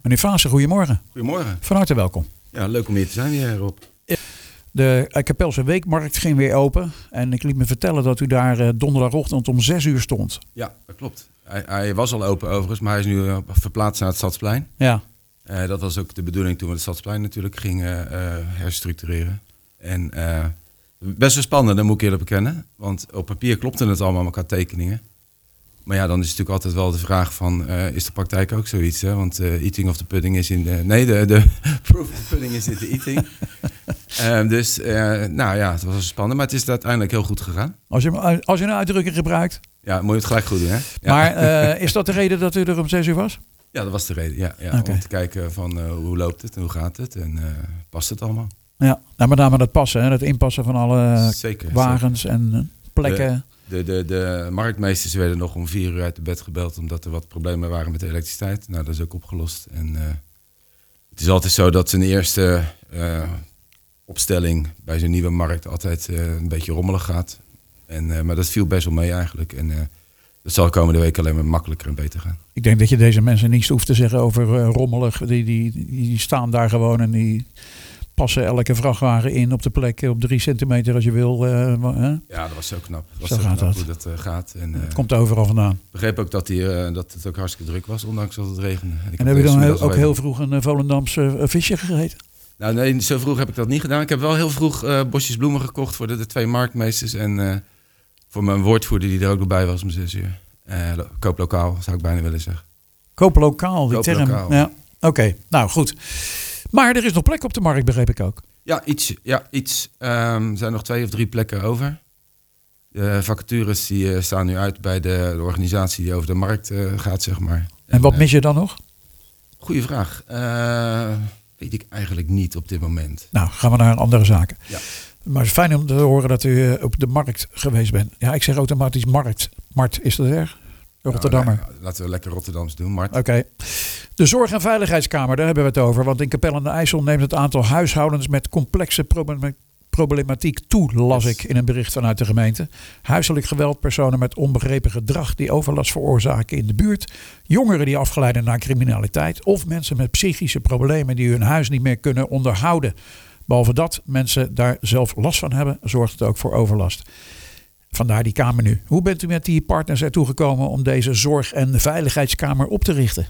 Meneer Vaassen, goedemorgen. Goedemorgen. Van harte welkom. Ja, leuk om hier te zijn weer, Rob. De Kapelse Weekmarkt ging weer open. En ik liet me vertellen dat u daar donderdagochtend om 6 uur stond. Ja, dat klopt. Hij was al open overigens, maar hij is nu verplaatst naar het Stadsplein. Ja. Dat was ook de bedoeling toen we het Stadsplein natuurlijk gingen herstructureren. En best wel spannend, dat moet ik eerlijk bekennen. Want op papier klopte het allemaal met elkaar tekeningen. Maar ja, dan is het natuurlijk altijd wel de vraag van, is de praktijk ook zoiets? Hè? Want eating of the pudding is in de... Nee, de proof of the pudding is in de eating. Het was spannend, maar het is uiteindelijk heel goed gegaan. Als je een uitdrukking gebruikt. Ja, moet je het gelijk goed doen, hè? Ja. Maar is dat de reden dat u er om 6 uur was? Ja, dat was de reden, ja. Okay. Om te kijken van hoe loopt het en hoe gaat het en past het allemaal? Ja, nou, met name dat passen, hè? Dat inpassen van alle wagens en plekken. De marktmeesters werden nog om 4 uur uit de bed gebeld omdat er wat problemen waren met de elektriciteit. Nou, dat is ook opgelost. En het is altijd zo dat een eerste opstelling bij zo'n nieuwe markt altijd een beetje rommelig gaat. Maar dat viel best wel mee eigenlijk. En dat zal komende week alleen maar makkelijker en beter gaan. Ik denk dat je deze mensen niets hoeft te zeggen over rommelig. Die staan daar gewoon en die passen elke vrachtwagen in op de plek op 3 centimeter als je wil. Ja, dat was zo knap. Zo gaat dat. Hoe dat gaat. En, het komt overal vandaan. Ik begreep ook dat het ook hartstikke druk was, ondanks dat het regende. En heb je dan ook heel vroeg een Volendamse visje gegeten? Nou nee, zo vroeg heb ik dat niet gedaan. Ik heb wel heel vroeg bosjes bloemen gekocht voor de 2 marktmeesters. En voor mijn woordvoerder die er ook nog bij was om 6 uur. Koop lokaal, zou ik bijna willen zeggen. Koop lokaal, die Koop term. Lokaal. Ja. Oké, nou goed. Maar er is nog plek op de markt, begreep ik ook. Ja, iets. Er zijn nog 2 of 3 plekken over. De vacatures die staan nu uit bij de organisatie die over de markt gaat, zeg maar. En wat mis je dan nog? Goeie vraag. Weet ik eigenlijk niet op dit moment. Nou, gaan we naar andere zaken. Ja. Maar het is fijn om te horen dat u op de markt geweest bent. Ja, ik zeg automatisch markt. Mart, is dat erg? Rotterdammer. Nou, laten we lekker Rotterdams doen, Mart. Oké. De Zorg- en Veiligheidskamer, daar hebben we het over. Want in Capelle aan de IJssel neemt het aantal huishoudens met complexe problematiek toe, las ik in een bericht vanuit de gemeente. Huiselijk geweld, personen met onbegrepen gedrag die overlast veroorzaken in de buurt, jongeren die afgeleiden naar criminaliteit of mensen met psychische problemen die hun huis niet meer kunnen onderhouden. Behalve dat mensen daar zelf last van hebben, zorgt het ook voor overlast. Vandaar die kamer nu. Hoe bent u met die partners ertoe gekomen om deze Zorg- en Veiligheidskamer op te richten?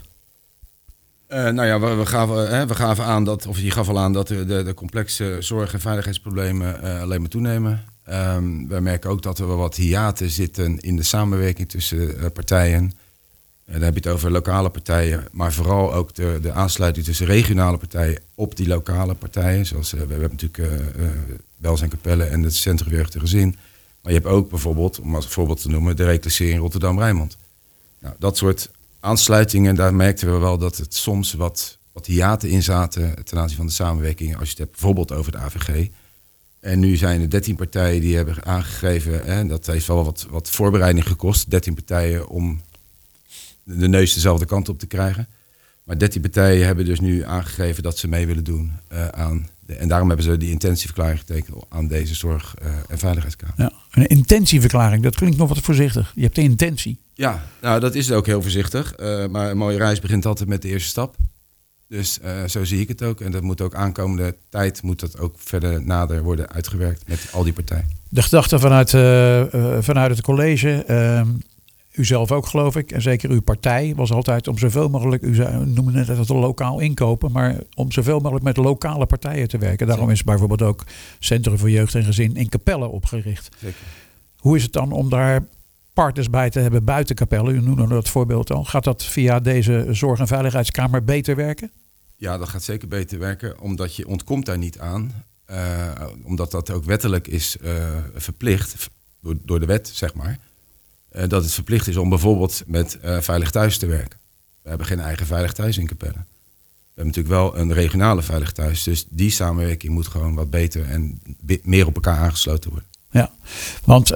We gaven aan dat, of je gaf al aan dat de complexe zorg- en veiligheidsproblemen alleen maar toenemen. We merken ook dat er wel wat hiaten zitten in de samenwerking tussen partijen. Dan heb je het over lokale partijen, maar vooral ook de aansluiting tussen regionale partijen op die lokale partijen. Zoals we hebben natuurlijk Welzijn Capelle en het Centrum Jeugd en Gezin. Maar je hebt ook bijvoorbeeld, om als voorbeeld te noemen, de reclassering Rotterdam-Rijnmond. Nou, dat soort aansluitingen, daar merkten we wel dat het soms wat hiaten in zaten ten aanzien van de samenwerking. Als je het hebt bijvoorbeeld over de AVG. En nu zijn er 13 partijen die hebben aangegeven, en dat heeft wel wat voorbereiding gekost, 13 partijen om de neus dezelfde kant op te krijgen. Maar 13 partijen hebben dus nu aangegeven dat ze mee willen doen en daarom hebben ze die intentieverklaring getekend aan deze Zorg- en Veiligheidskamer. Ja, een intentieverklaring, dat klinkt nog wat voorzichtig. Je hebt de intentie. Ja, nou dat is ook heel voorzichtig. Maar een mooie reis begint altijd met de eerste stap. Dus zo zie ik het ook. En dat moet ook aankomende tijd moet dat ook verder nader worden uitgewerkt met al die partijen. De gedachte vanuit het college, u zelf ook geloof ik, en zeker uw partij, was altijd om zoveel mogelijk, u noemde net dat lokaal inkopen, maar om zoveel mogelijk met lokale partijen te werken. Daarom is bijvoorbeeld ook Centrum voor Jeugd en Gezin in Capelle opgericht. Zeker. Hoe is het dan om daar partners bij te hebben buiten Capelle? U noemde dat voorbeeld al. Gaat dat via deze Zorg- en Veiligheidskamer beter werken? Ja, dat gaat zeker beter werken, omdat je ontkomt daar niet aan. Omdat dat ook wettelijk is verplicht, door de wet zeg maar. Dat het verplicht is om bijvoorbeeld met Veilig Thuis te werken. We hebben geen eigen Veilig Thuis in Capelle. We hebben natuurlijk wel een regionale Veilig Thuis. Dus die samenwerking moet gewoon wat beter en meer op elkaar aangesloten worden. Ja, want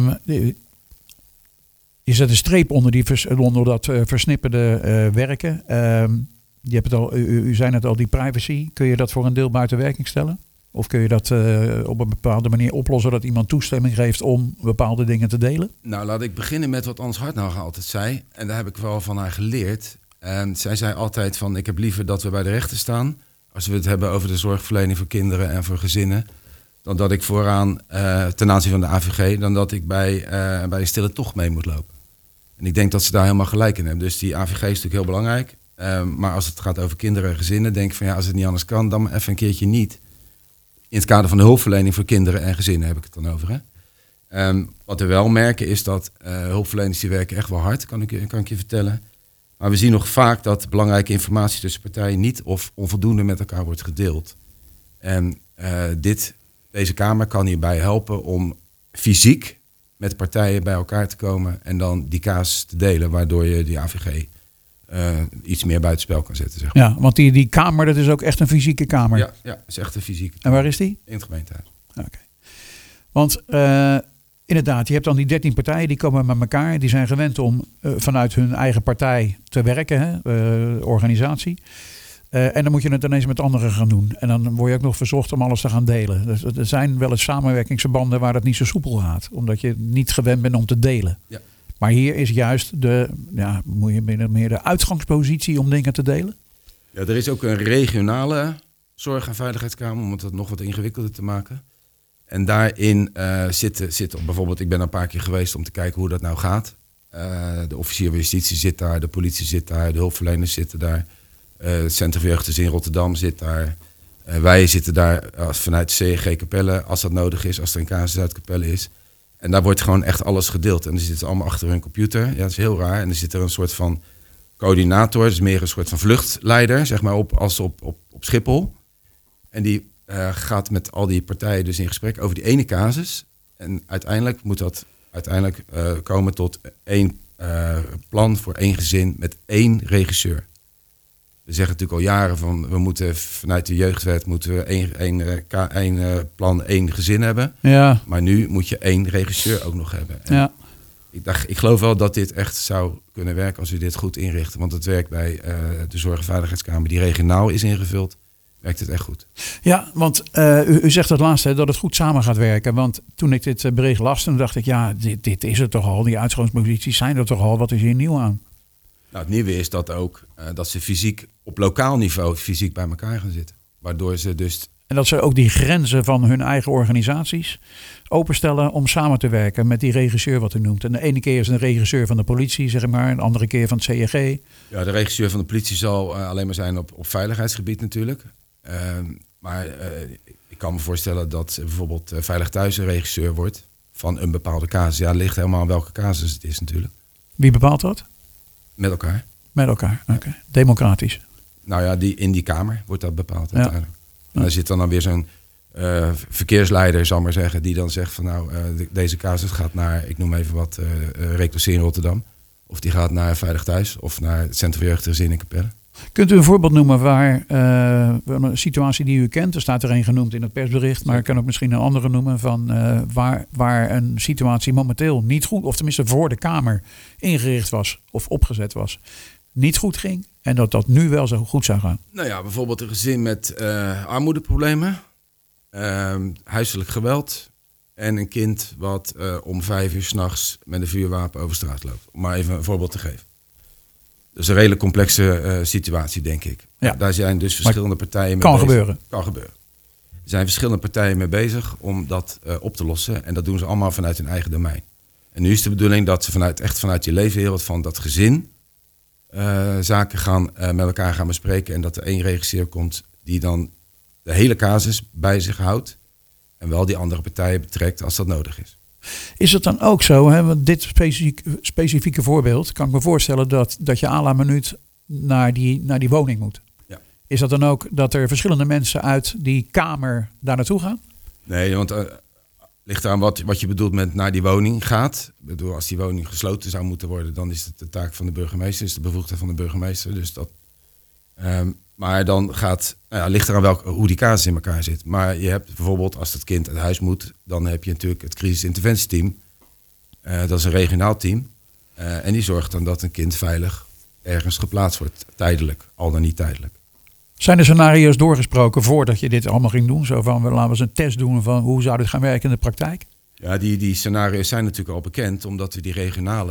je zet een streep onder dat versnipperde werken. Je hebt het al, u zei het al, die privacy. Kun je dat voor een deel buiten werking stellen? Of kun je dat op een bepaalde manier oplossen dat iemand toestemming geeft om bepaalde dingen te delen? Nou, laat ik beginnen met wat Ans Hartnagel altijd zei. En daar heb ik wel van haar geleerd. En zij zei altijd van, ik heb liever dat we bij de rechter staan, als we het hebben over de zorgverlening voor kinderen en voor gezinnen, dan dat ik vooraan ten aanzien van de AVG, dan dat ik bij een stille tocht mee moet lopen. En ik denk dat ze daar helemaal gelijk in hebben. Dus die AVG is natuurlijk heel belangrijk. Maar als het gaat over kinderen en gezinnen, denk ik van als het niet anders kan, dan even een keertje niet. In het kader van de hulpverlening voor kinderen en gezinnen heb ik het dan over. Hè? Wat we wel merken is dat hulpverleners die werken echt wel hard, kan ik je vertellen. Maar we zien nog vaak dat belangrijke informatie tussen partijen niet of onvoldoende met elkaar wordt gedeeld. En deze Kamer kan hierbij helpen om fysiek met partijen bij elkaar te komen en dan die casus te delen, waardoor je die AVG iets meer buitenspel kan zetten. Zeg maar. Ja, want die Kamer, dat is ook echt een fysieke Kamer. Ja, dat is echt een fysieke. En waar is die? In het gemeentehuis. Okay. Want inderdaad, je hebt dan die 13 partijen, die komen met elkaar. Die zijn gewend om vanuit hun eigen partij te werken, organisatie. En dan moet je het ineens met anderen gaan doen. En dan word je ook nog verzocht om alles te gaan delen. Dus er zijn wel eens samenwerkingsverbanden waar dat niet zo soepel gaat. Omdat je niet gewend bent om te delen. Ja. Maar hier is juist de uitgangspositie om dingen te delen. Ja, er is ook een regionale zorg- en veiligheidskamer om het nog wat ingewikkelder te maken. En daarin zitten bijvoorbeeld, ik ben er een paar keer geweest om te kijken hoe dat nou gaat. De officier van justitie zit daar, de politie zit daar, de hulpverleners zitten daar. Het Centrum voor Jeugd in Rotterdam zit daar. Wij zitten daar vanuit CEG Capelle, als dat nodig is, als er een casus uit Capelle is. En daar wordt gewoon echt alles gedeeld. En dan zitten ze allemaal achter hun computer. Ja, dat is heel raar. En er zit er een soort van coördinator, dus meer een soort van vluchtleider, zeg maar, op Schiphol. En die gaat met al die partijen dus in gesprek over die ene casus. En uiteindelijk moet dat komen tot één plan voor één gezin met één regisseur. We zeggen natuurlijk al jaren van we moeten vanuit de jeugdwet één plan, één gezin hebben. Ja. Maar nu moet je één regisseur ook nog hebben. En ja. Ik geloof wel dat dit echt zou kunnen werken als we dit goed inrichten. Want het werkt bij de Zorg- en Veiligheidskamer die regionaal is ingevuld, werkt het echt goed. Ja, want u zegt het laatste, dat het goed samen gaat werken. Want toen ik dit bericht las, dan dacht ik, ja, dit is het toch al. Die uitgangsposities zijn er toch al. Wat is hier nieuw aan? Nou, het nieuwe is dat ook dat ze fysiek op lokaal niveau fysiek bij elkaar gaan zitten. Waardoor ze dus... En dat ze ook die grenzen van hun eigen organisaties openstellen om samen te werken met die regisseur wat u noemt. En de ene keer is een regisseur van de politie, zeg maar. En de andere keer van het CEG. Ja, de regisseur van de politie zal alleen maar zijn op veiligheidsgebied natuurlijk. Maar ik kan me voorstellen dat bijvoorbeeld Veilig Thuis een regisseur wordt van een bepaalde casus. Ja, het ligt helemaal aan welke casus het is natuurlijk. Wie bepaalt dat? Met elkaar. Met elkaar, oké. Okay. Democratisch. Nou ja, in die Kamer wordt dat bepaald uiteindelijk. En daar zit dan weer zo'n verkeersleider, zal maar zeggen, die dan zegt van deze casus gaat naar, ik noem even wat, Rector in Rotterdam. Of die gaat naar Veilig Thuis of naar het Centrum voor Jeugd en Gezin in Capelle. Kunt u een voorbeeld noemen waar een situatie die u kent, er staat er een genoemd in het persbericht, maar ik kan ook misschien een andere noemen van waar een situatie momenteel niet goed, of tenminste voor de Kamer ingericht was of opgezet was, niet goed ging en dat nu wel zo goed zou gaan? Nou ja, bijvoorbeeld een gezin met armoedeproblemen, huiselijk geweld en een kind wat om 5 uur 's nachts met een vuurwapen over straat loopt. Om maar even een voorbeeld te geven. Dat is een redelijk complexe situatie, denk ik. Ja. Daar zijn dus verschillende partijen mee bezig. Kan gebeuren. Er zijn verschillende partijen mee bezig om dat op te lossen. En dat doen ze allemaal vanuit hun eigen domein. En nu is de bedoeling dat ze vanuit je leefwereld van dat gezin zaken met elkaar gaan bespreken. En dat er één regisseur komt die dan de hele casus bij zich houdt. En wel die andere partijen betrekt als dat nodig is. Is het dan ook zo, hè, want dit specifieke voorbeeld, kan ik me voorstellen dat je à la minuut naar die woning moet. Ja. Is dat dan ook dat er verschillende mensen uit die Kamer daar naartoe gaan? Nee, want ligt eraan wat je bedoelt met naar die woning gaat. Ik bedoel, als die woning gesloten zou moeten worden, dan is het de taak van de burgemeester, is de bevoegdheid van de burgemeester. Dus dat... maar dan ligt eraan hoe die casus in elkaar zit. Maar je hebt bijvoorbeeld, als het kind uit huis moet, dan heb je natuurlijk het crisisinterventieteam. Dat is een regionaal team. En die zorgt dan dat een kind veilig ergens geplaatst wordt. Tijdelijk, al dan niet tijdelijk. Zijn er scenario's doorgesproken voordat je dit allemaal ging doen? Zo van, laten we eens een test doen van hoe zou dit gaan werken in de praktijk? Ja, die scenario's zijn natuurlijk al bekend, omdat we die regionale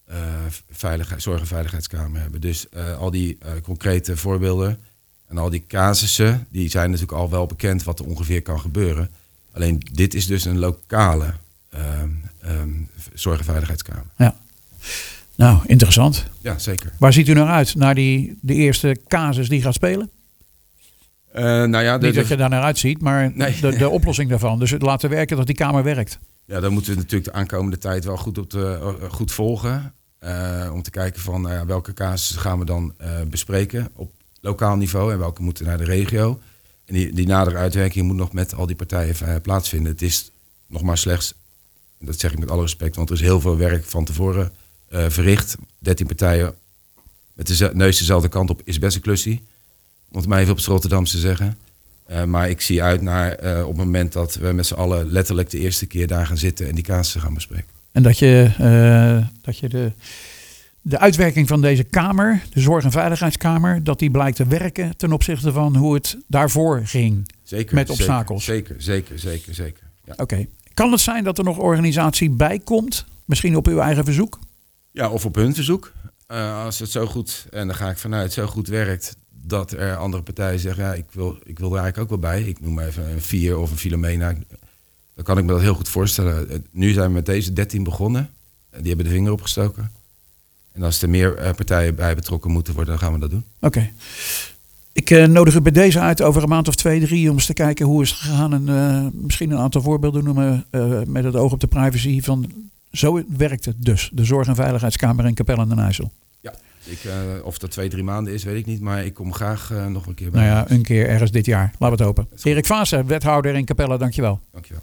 zorg- en veiligheidskamer hebben. Dus al die concrete voorbeelden en al die casussen, die zijn natuurlijk al wel bekend wat er ongeveer kan gebeuren. Alleen dit is dus een lokale zorg- en veiligheidskamer. Ja. Nou, interessant. Ja, zeker. Waar ziet u naar uit? Naar de eerste casus die gaat spelen? Nou ja, Niet dat je daar naar uitziet, maar Nee. de oplossing daarvan. Dus het laten werken dat die kamer werkt. Ja, dan moeten we natuurlijk de aankomende tijd wel goed volgen. Om te kijken van welke casussen gaan we dan bespreken op lokaal niveau en welke moeten naar de regio. En die nadere uitwerking moet nog met al die partijen plaatsvinden. Het is nog maar slechts, dat zeg ik met alle respect, want er is heel veel werk van tevoren verricht. 13 partijen met de neus dezelfde kant op is best een klussie. Om het maar even op het Rotterdamse te zeggen. Maar ik zie uit naar op het moment dat we met z'n allen letterlijk de eerste keer daar gaan zitten en die casussen gaan bespreken. En dat je de uitwerking van deze kamer, de Zorg- en Veiligheidskamer, dat die blijkt te werken ten opzichte van hoe het daarvoor ging. Zeker, met obstakels. Zeker. Ja. Oké. Kan het zijn dat er nog organisatie bij komt? Misschien op uw eigen verzoek? Ja, of op hun verzoek. Als het zo goed, en daar ga ik vanuit, zo goed werkt, dat er andere partijen zeggen, ja, ik wil er eigenlijk ook wel bij. Ik noem maar even een 4 of een Philomena. Dan kan ik me dat heel goed voorstellen. Nu zijn we met deze 13 begonnen. Die hebben de vinger opgestoken. En als er meer partijen bij betrokken moeten worden, dan gaan we dat doen. Oké. Ik nodig u bij deze uit over een maand of 2, 3 om eens te kijken hoe is het gegaan. En misschien een aantal voorbeelden noemen met het oog op de privacy. Van zo werkt het dus. De Zorg- en Veiligheidskamer in Capelle aan den IJssel. Ja, of dat 2, 3 maanden is, weet ik niet. Maar ik kom graag nog een keer bij. Nou ja, een keer ergens dit jaar. Laten we het hopen. Erik Vaassen, wethouder in Capelle, dankjewel. Dankjewel.